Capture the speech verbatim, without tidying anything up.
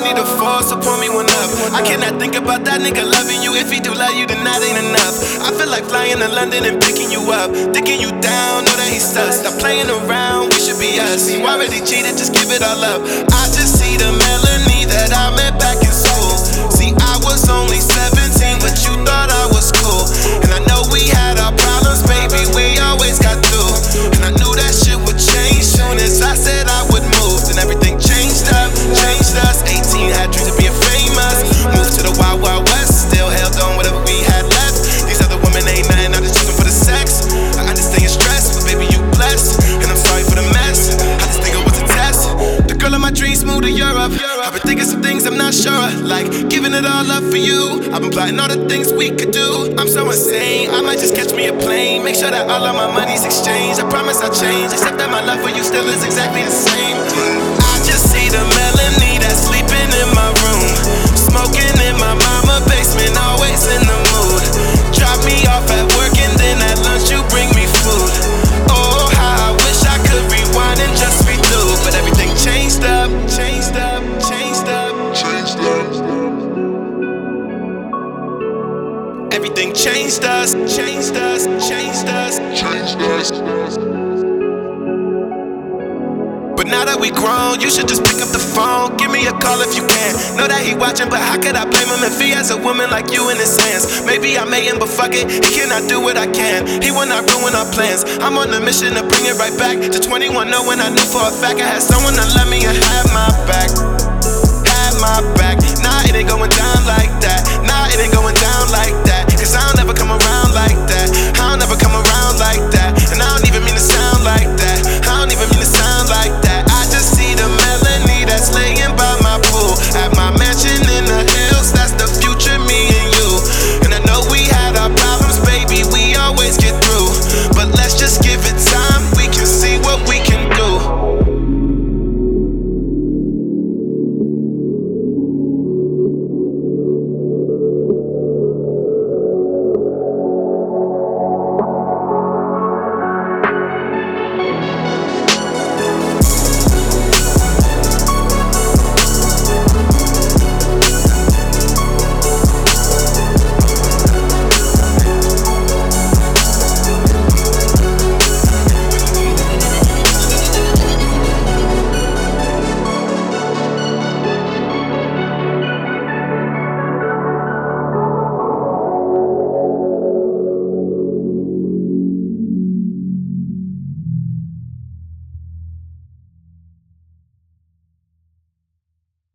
need a four, so pour me one up. I cannot think about that nigga loving you. If he do love you, then that ain't enough. I feel like flying to London and picking you up, thinking you down, know that he's sus. Stop playing around, we should be us. You already cheated, just give it all up. I just see the Melanie that I met back in school. See, I was only seventeen, but you thought I was cool. And I know we had our problems, baby, we always got through. And I knew that shit would change soon as I said I would move. Then everything changed up, changed us. eighteen, had dreams of being famous. Moved to the wild, wild west, still held on whatever we had left. These other women ain't nothing, I just use them for the sex. I understand your stress, but baby, you blessed. And I'm sorry for the mess, I just think it was a test. The girl of my dreams moved to Europe. I've been thinking some things I'm not sure of, like giving it all up for you. I've been plotting all the things we could do. I'm so insane, I might just catch me a plane. Make sure that all of my money's exchanged. I promise I'll change, except that my love for you still is exactly the same. I just see the Melanie that's sleeping in my room, smoking in my mama basement, always in the mood. Drop me off at work and then at lunch you bring me food. Oh, how I wish I could rewind and just redo. But everything changed up, changed up, changed up, changed up. Everything changed us, changed us, changed us, changed us. But now that we grown, you should just pick up the phone. Give me a call if you can. Know that he watching, but how could I blame him if he has a woman like you in his hands? Maybe I made him, but fuck it, he cannot do what I can. He will not ruin our plans. I'm on a mission to bring it right back to twenty-one, knowing I knew for a fact I had someone that loved me and had my back.